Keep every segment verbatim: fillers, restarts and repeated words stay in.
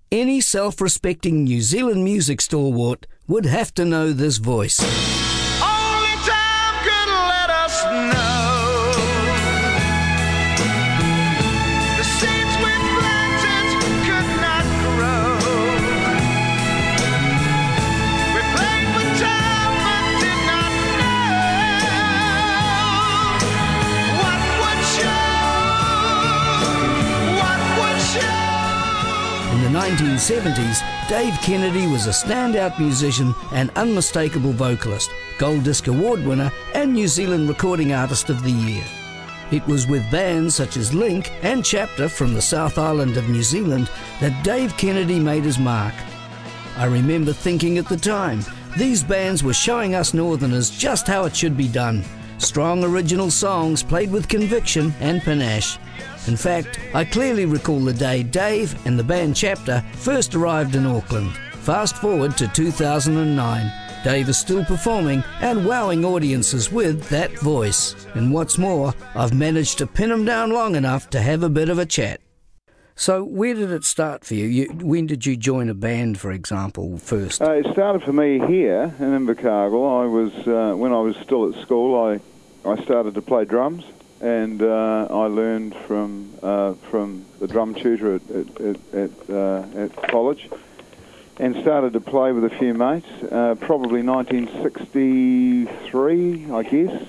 Any self-respecting New Zealand music stalwart would have to know this voice. Only time could let us know. The seeds we planted could not grow. We played for time but did not know what would show, what would show. In the nineteen seventies, Dave Kennedy was a standout musician and unmistakable vocalist, Gold Disc Award winner and New Zealand Recording Artist of the Year. It was with bands such as Link and Chapter from the South Island of New Zealand that Dave Kennedy made his mark. I remember thinking at the time, these bands were showing us Northerners just how it should be done. Strong original songs played with conviction and panache. In fact, I clearly recall the day Dave and the band Chapter first arrived in Auckland. Fast forward to two thousand nine. Dave is still performing and wowing audiences with that voice. And what's more, I've managed to pin him down long enough to have a bit of a chat. So where did it start for you? you when did you join a band, for example, first? Uh, it started for me here in Invercargill. I was uh, when I was still at school, I, I started to play drums. And uh, I learned from uh, from the drum tutor at at, at, at, uh, at college, and started to play with a few mates. Uh, probably nineteen sixty-three, I guess.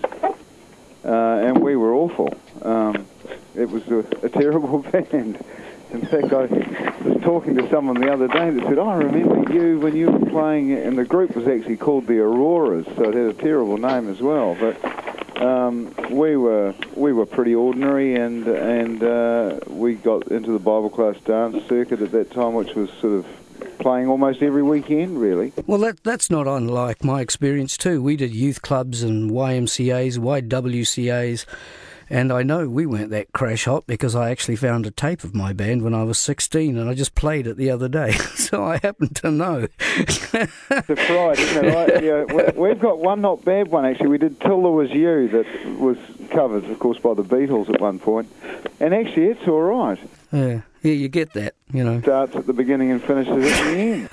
Uh, and we were awful. Um, it was a, a terrible band. In fact, I was talking to someone the other day that said, "I remember you when you were playing," and the group was actually called the Auroras, so it had a terrible name as well. But Um, we were we were pretty ordinary, and and uh, we got into the Bible class dance circuit at that time, which was sort of playing almost every weekend, really. Well, that that's not unlike my experience too. We did youth clubs and Y M C As, Y W C As, and I know we weren't that crash hot because I actually found a tape of my band when I was sixteen, and I just played it the other day, so I happen to know. It's right, isn't it? Right? Yeah, we've got one not bad one, actually. We did Till There Was You, that was covered, of course, by the Beatles at one point. And actually, it's all right. Yeah, yeah, you get that, you know. Starts at the beginning and finishes at the end.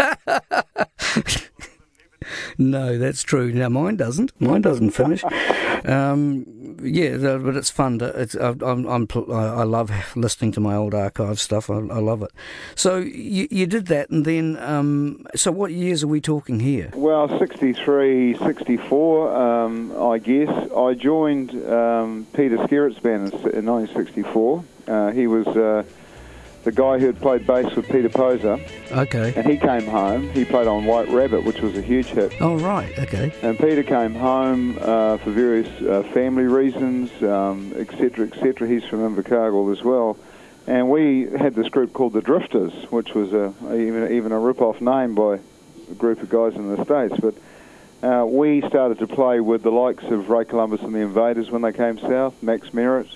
No, that's true. Now, mine doesn't. Mine doesn't finish. Um, yeah, but it's fun. To, it's, I'm, I'm, I love listening to my old archive stuff. I, I love it. So you, you did that, and then, um, so what years are we talking here? Well, sixty-three, sixty-four, um, I guess. I joined um, Peter Skerritt's band in, in nineteen sixty-four. Uh, he was uh, the guy who had played bass with Peter Poser. Okay. And he came home. He played on White Rabbit, which was a huge hit. Oh, right, okay. And Peter came home uh, for various uh, family reasons, um, et cetera, et cetera. He's from Invercargill as well. And we had this group called the Drifters, which was a, even, even a rip-off name by a group of guys in the States. But uh, we started to play with the likes of Ray Columbus and the Invaders when they came south, Max Merritt.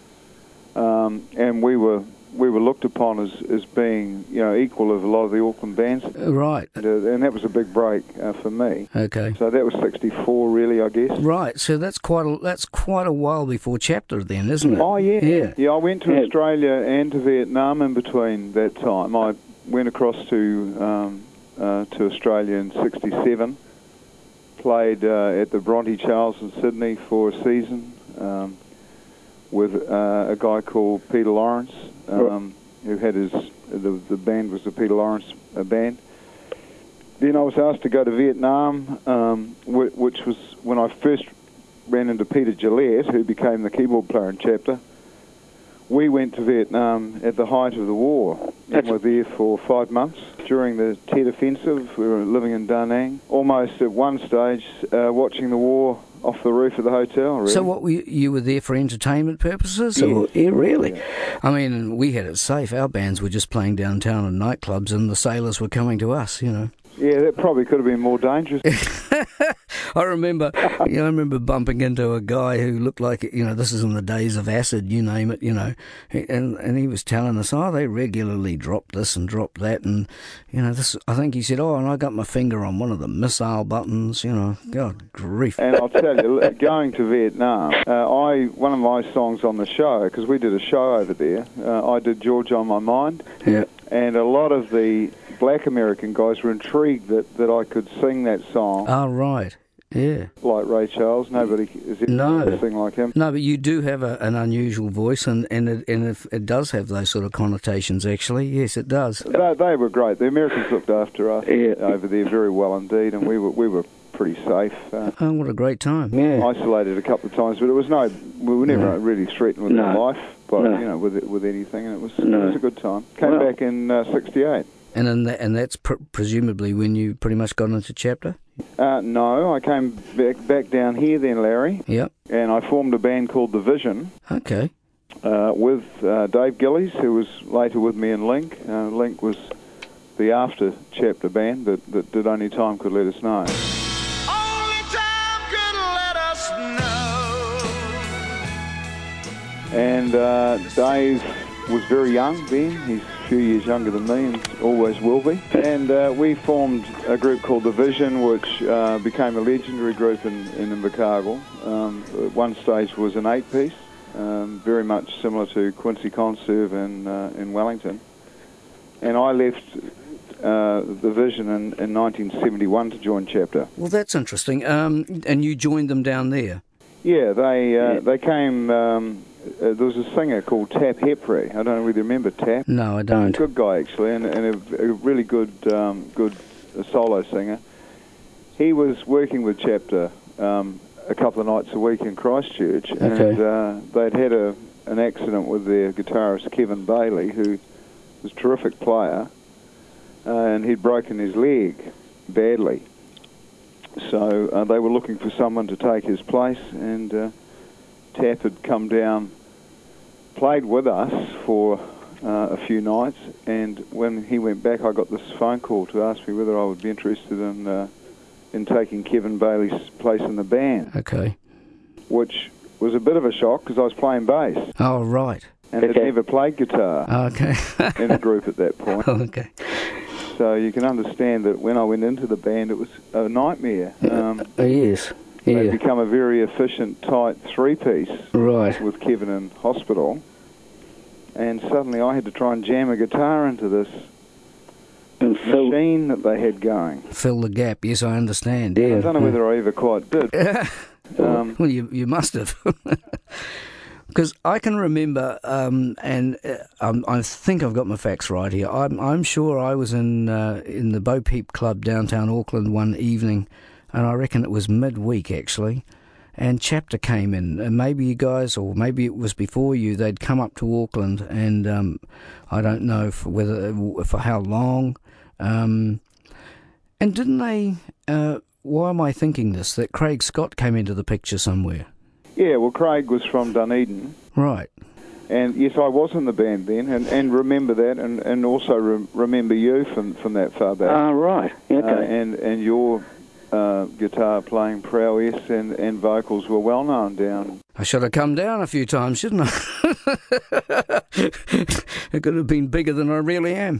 Um, and we were... we were looked upon as, as being, you know, equal of a lot of the Auckland bands. Right. And, uh, and that was a big break uh, for me. Okay. So that was sixty-four, really, I guess. Right. So that's quite a, that's quite a while before Chapter then, isn't it? Oh, yeah. Yeah. Yeah, I went to yeah. Australia and to Vietnam in between that time. I went across to um, uh, to Australia in sixty-seven, played uh, at the Bronte Charles in Sydney for a season um, with uh, a guy called Peter Lawrence. Um, who had his, the, the band was the Peter Lawrence uh, band. Then I was asked to go to Vietnam, um, w- which was when I first ran into Peter Gillette, who became the keyboard player in Chapter. We went to Vietnam at the height of the war, and were there for five months. During the Tet Offensive, we were living in Da Nang, almost at one stage uh, watching the war off the roof of the hotel, really. So what, were you, you were there for entertainment purposes? Yes. Or, yeah, really? Yeah. I mean, we had it safe. Our bands were just playing downtown in nightclubs, and the sailors were coming to us, you know. Yeah, that probably could have been more dangerous. I remember, you know, I remember bumping into a guy who looked like, you know, this is in the days of acid, you name it, you know, and and he was telling us, oh, they regularly drop this and drop that, and you know, this. I think he said, oh, and I got my finger on one of the missile buttons, you know, God grief. And I'll tell you, going to Vietnam, uh, I one of my songs on the show, because we did a show over there, uh, I did George on My Mind. Yeah. And a lot of the black American guys were intrigued that, that I could sing that song. Oh, right. Yeah. Like Ray Charles. Nobody is ever No. going to sing like him. No, but you do have a, an unusual voice, and, and, it, and it, it does have those sort of connotations, actually. Yes, it does. They, they were great. The Americans looked after us Yeah. over there very well indeed, and we were we were pretty safe. Uh, Oh, what a great time. Yeah. isolated a couple of times, but it was no, we were never No. really threatened with No. our life, but No. you know, with with anything, and it was No. it was a good time. Came Well- back in uh, sixty-eight. And in that, and that's pr- presumably when you pretty much got into Chapter? Uh, no, I came back back down here then, Larry, Yep. and I formed a band called The Vision Okay. uh, with uh, Dave Gillies, who was later with me in Link. Uh, Link was the after Chapter band that, that did Only Time Could Let Us Know. Only time could let us know. And uh, Dave was very young then. He's a few years younger than me and always will be. And uh, we formed a group called The Vision, which uh, became a legendary group in, in Invercargill. Um, at one stage was an eight-piece, um, very much similar to Quincy Conserve in, uh, in Wellington. And I left uh, The Vision in, in nineteen seventy-one to join Chapter. Well, that's interesting. Um, and you joined them down there? Yeah, they uh, Yeah. they came... Um, uh, there was a singer called Tap Hepre. I don't know whether you remember Tap. No, I don't. Good guy actually, and, and a, a really good um, good uh, solo singer. He was working with Chapter um, a couple of nights a week in Christchurch, and Okay. uh, they'd had a an accident with their guitarist Kevin Bailey, who was a terrific player, uh, and he'd broken his leg badly. So uh, they were looking for someone to take his place, and uh, Tap had come down, played with us for uh, a few nights, and when he went back, I got this phone call to ask me whether I would be interested in uh, in taking Kevin Bailey's place in the band, Okay. which was a bit of a shock because I was playing bass Oh, right. and had Okay. never played guitar Okay. in a group at that point. Okay. So you can understand that when I went into the band, it was a nightmare. Um, Uh, yes. They'd Yeah. become a very efficient, tight three-piece Right. with Kevin in hospital, and suddenly I had to try and jam a guitar into this And Phil, machine that they had going. Fill the gap. Yes, I understand. I yeah. don't know whether I ever quite did. Um, Well, you you must have. Because I can remember, um, and uh, um, I think I've got my facts right here. I'm I'm sure I was in uh, in the Bo Peep Club downtown Auckland one evening, and I reckon it was midweek actually, and Chapter came in, and maybe you guys, or maybe it was before you, they'd come up to Auckland, and um, I don't know for whether for how long, um, and didn't they? Uh, why am I thinking this? That Craig Scott came into the picture somewhere. yeah, well, Craig was from Dunedin, Right. and yes, I was in the band then, and, and remember that, and, and also re- remember you from, from that far back. Ah, right. Okay. Uh, and and your uh, guitar playing prowess and, and vocals were well known down. I should have come down a few times, shouldn't I? It could have been bigger than I really am.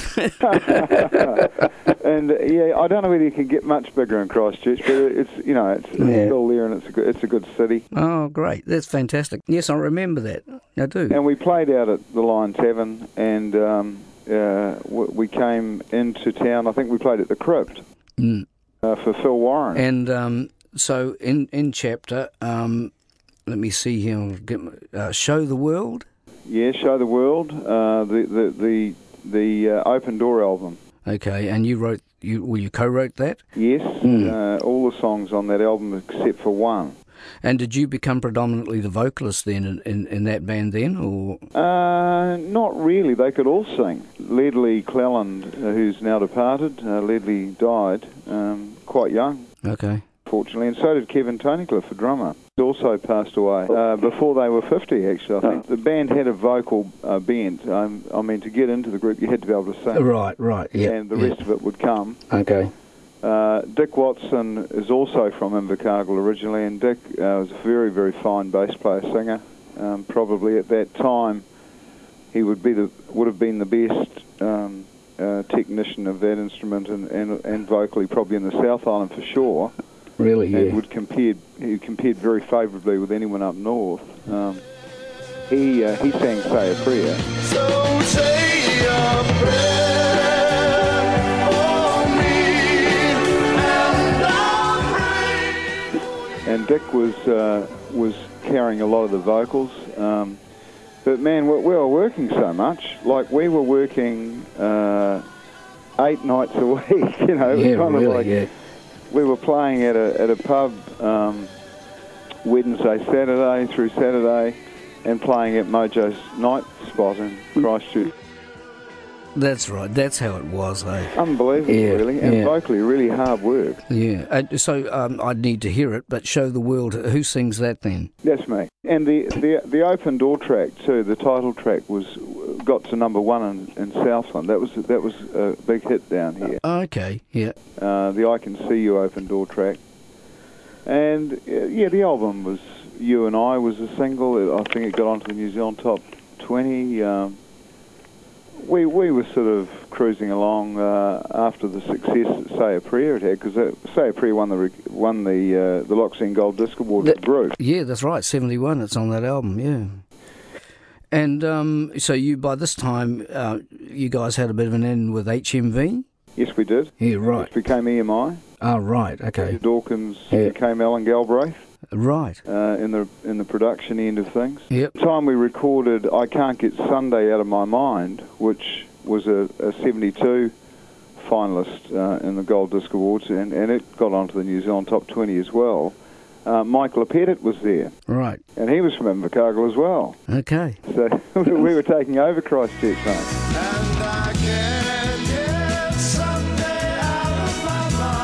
And uh, yeah, I don't know whether you can get much bigger in Christchurch, but it's you know it's, it's Yeah. still there, and it's a good, it's a good city. Oh, great. That's fantastic. Yes, I remember that. I do. And we played out at the Lion Tavern, and um, uh, w- we came into town. I think we played at the Crypt Mm. uh, for Phil Warren. And um, so in, in Chapter, um, let me see here, I'll get my, uh, Show the World. Yeah, Show the World, uh, the the the the uh, Open Door album. Okay, and you wrote, you well, you co-wrote that? Yes, Mm. uh, all the songs on that album except for one. And did you become predominantly the vocalist then in, in, in that band then, or? Uh, not really. They could all sing. Ledley Cleland, uh, who's now departed, uh, Ledley died um, quite young, Okay. fortunately, and so did Kevin Toneycliffe, a drummer. He also passed away uh, before they were fifty, actually, I think. The band had a vocal uh, bent. Um, I mean, to get into the group, you had to be able to sing, Right, right, yeah. and the yeah. rest of it would come. Okay. Uh, Dick Watson is also from Invercargill originally, and Dick uh, was a very, very fine bass player singer. Um, probably at that time, he would be the would have been the best um, uh, technician of that instrument, and, and and vocally probably in the South Island for sure. Really, And yeah. would compared he compared very favourably with anyone up north. Um, he uh, he sang "Say a Prayer." So say a prayer for me, and I'll pray. And Dick was uh, was carrying a lot of the vocals. Um, but man, we, we were working so much. Like we were working uh, eight nights a week. You know, it was Yeah, kind really, of like yeah. we were playing at a at a pub um, Wednesday, Saturday through Saturday, and playing at Mojo's night spot in Christchurch. That's right. That's how it was, eh? Unbelievable, Yeah, really, and yeah. vocally really hard work. Yeah. Uh, so um, I'd need to hear it, but show the world. Who sings that then? That's me. And the, the the open door track too. The title track was got to number one in, in Southland. That was that was a big hit down here. Okay. Yeah. Uh, the I Can See You open door track, and uh, yeah, the album was You and I was a single. I think it got onto the New Zealand top twenty. Um, we we were sort of cruising along uh, after the success that Say a Prayer had had, because Say a Prayer won the rec- won the uh, the Loxine Gold Disc Award That- for the group. Yeah, that's right. seventy-one. It's on that album. Yeah. And um, so you, by this time, uh, you guys had a bit of an end with H M V. Yes, we did. Yeah. Right. It became E M I. Oh, right. Okay. Dawkins Yeah. became Alan Galbraith Right. uh, in the in the production end of things. Yep. The time we recorded I Can't Get Sunday Out of My Mind, which was a, a seventy-two finalist uh, in the Gold Disc Awards, and, and it got onto the New Zealand top twenty as well. Uh, Mike LePettit was there, Right. and he was from Invercargill as well. Okay. So we were taking over Christchurch, mate. And I can't get Sunday out of my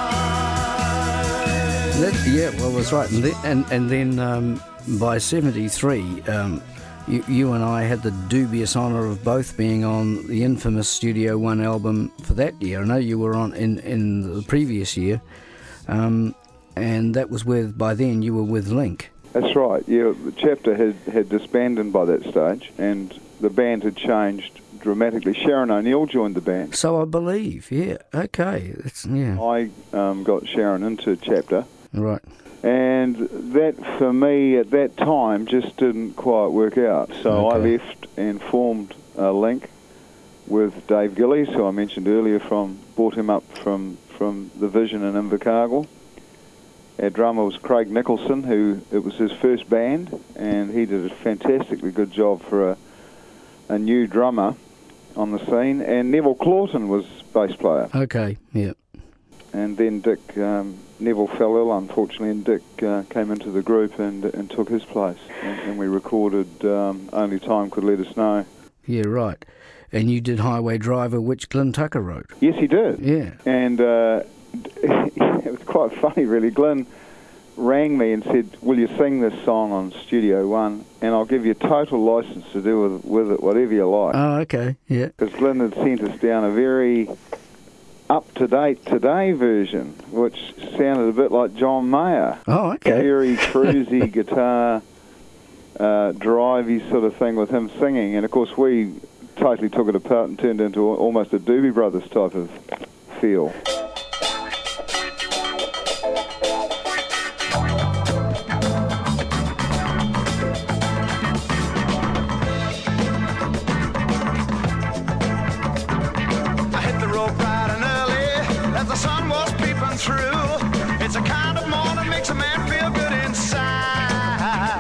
mind. That, yeah. Well, that's right. And then, and, and then um, by seventy-three, um, you, you and I had the dubious honour of both being on the infamous Studio One album for that year. I know you were on in, in the previous year. Um, and that was with, by then you were with Link. That's right. Yeah, the Chapter had, had disbanded by that stage, and the band had changed dramatically. Sharon O'Neill joined the band. So I believe, yeah, okay, it's, yeah, I um, got Sharon into Chapter, right, and that for me at that time just didn't quite work out. So Okay. I left and formed a Link with Dave Gillies, who I mentioned earlier, from brought him up from, from the Vision in Invercargill. Our drummer was Craig Nicholson, who it was his first band, and he did a fantastically good job for a, a new drummer on the scene. And Neville Clawton was bass player. okay, yeah, And then Dick, um, Neville fell ill, unfortunately, and Dick uh, came into the group and and took his place. And, and we recorded um, Only Time Could Let Us Know. yeah, right. And you did Highway Driver, which Glenn Tucker wrote. Yes, he did. Yeah, And uh, it was quite funny, really. Glenn rang me and said, will you sing this song on Studio One, and I'll give you total license to do with, with it whatever you like. oh, okay, yeah, Because Glenn had sent us down a very up-to-date today version, which sounded a bit like John Mayer. oh, okay, Very cruisy guitar, uh, drivey sort of thing with him singing. And, of course, we totally took it apart and turned into almost a Doobie Brothers type of feel. I hit the road bright and early as the sun was peeping through. It's a kind of morning makes a man feel good inside.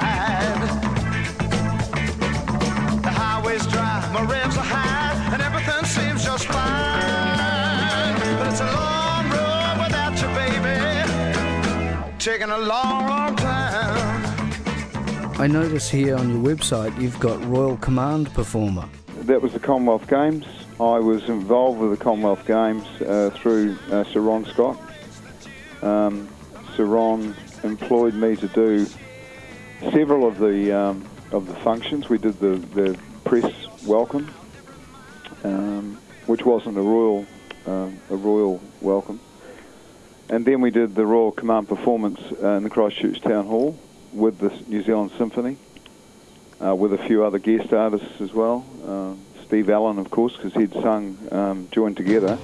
The highway's dry, my revs are high, and everything seems just fine. But it's a long road without you, baby. Taking a long, long time. I notice here on your website you've got Royal Command Performer. That was the Commonwealth Games. I was involved with the Commonwealth Games uh, through uh, Sir Ron Scott. Um, Sir Ron employed me to do several of the um, of the functions. We did the, the press welcome, um, which wasn't a royal um, a royal welcome, and then we did the Royal Command performance uh, in the Christchurch Town Hall with the New Zealand Symphony, uh, with a few other guest artists as well. Uh, Steve Allen, of course, because he'd sung um, Join Together.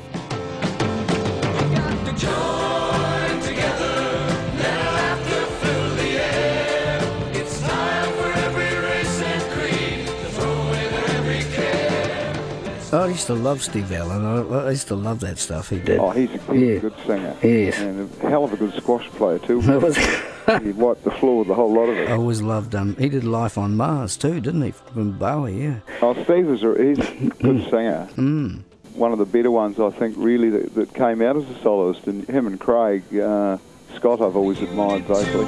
Oh used to love Steve Allen. I, I used to love that stuff he did. Oh, he's, he's Yeah. a good singer. Yes. And a hell of a good squash player, too. Was- He wiped the floor with a whole lot of I it. always loved him. Um, he did Life on Mars too, didn't he? From Bowie, yeah. Oh, Steve is a, he's a good singer. Mm. One of the better ones, I think, really, that, that came out as a soloist. And him and Craig uh, Scott I've always admired greatly.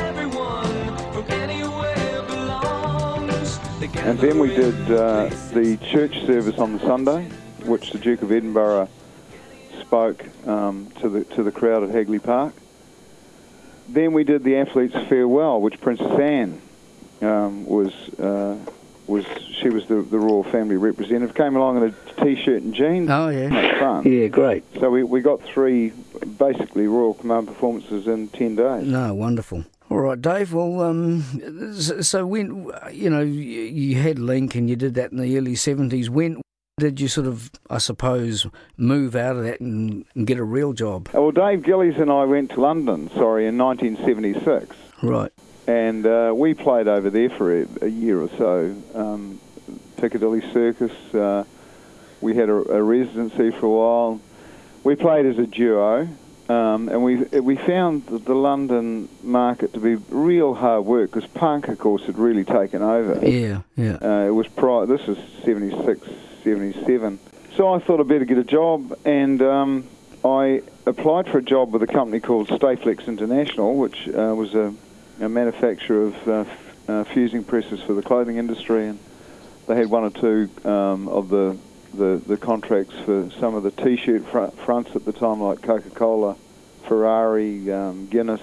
And then we did uh, the church service on the Sunday, which the Duke of Edinburgh spoke um, to the to the crowd at Hagley Park. Then we did the athlete's farewell, which Princess Anne um, was uh, was she was the, the royal family representative. Came along in a t-shirt and jeans. Oh, yeah. Much fun. yeah, great. So we we got three basically Royal Command performances in ten days. No, wonderful. All right, Dave. Well, um, so so when, you know, you, you had Link and you did that in the early seventies, when did you sort of, I suppose, move out of that and, and get a real job? Well, Dave Gillies and I went to London, sorry, in nineteen seventy-six. Right. And uh, we played over there for a, a year or so. Um, Piccadilly Circus. Uh, we had a, a residency for a while. We played as a duo. Um, and we we found the, the London market to be real hard work because punk, of course, had really taken over. Yeah, yeah. Uh, it was prior. This is seventy-six, seventy-seven. So I thought I'd better get a job, and um, I applied for a job with a company called Stayflex International, which uh, was a, a manufacturer of uh, f- uh, fusing presses for the clothing industry, and they had one or two um, of the The, the contracts for some of the T-shirt fr- fronts at the time, like Coca-Cola, Ferrari, um, Guinness.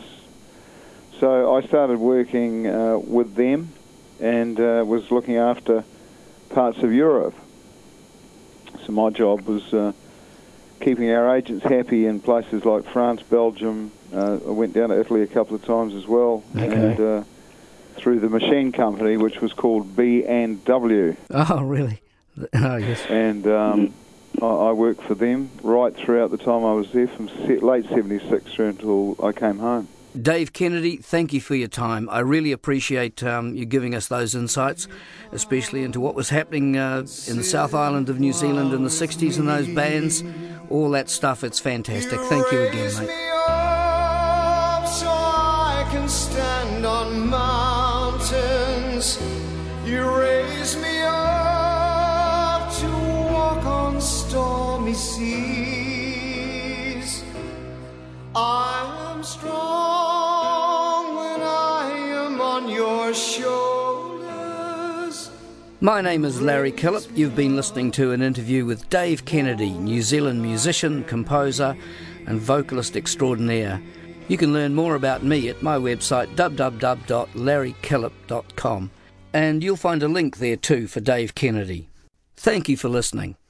So I started working uh, with them and uh, was looking after parts of Europe. So my job was uh, keeping our agents happy in places like France, Belgium. Uh, I went down to Italy a couple of times as well. Okay. And uh, through the machine company, which was called B and W. Oh, really? Oh, yes. And um, I, I worked for them right throughout the time I was there, from se- late seventy-six through until I came home. Dave Kennedy, thank you for your time. I really appreciate um, you giving us those insights, especially into what was happening uh, in the South Island of New Zealand in the sixties and those bands, all that stuff. It's fantastic. Thank you again, mate. So I can stand on mountains. You raise me up to walk on stormy seas. I am strong when I am on your shoulders. My name is Larry Killip. You've been listening to an interview with Dave Kennedy, New Zealand musician, composer and vocalist extraordinaire. You can learn more about me at my website w w w dot larry killip dot com, and you'll find a link there too for Dave Kennedy. Thank you for listening.